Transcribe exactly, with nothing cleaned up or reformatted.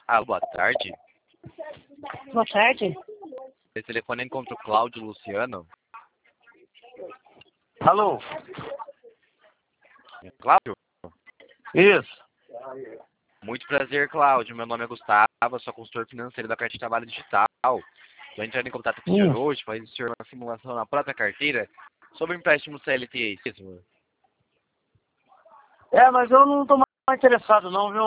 Ah, boa tarde. Boa tarde. Esse telefone encontra o Cláudio Luciano. Alô? Cláudio? Isso. Muito prazer, Cláudio. Meu nome é Gustavo, eu sou consultor financeiro da Carteira de Trabalho Digital. Estou entrando em contato com o senhor Hum. hoje para fazer uma simulação na própria carteira sobre o empréstimo C L T. Isso. É, mas eu não tô mais interessado não, viu?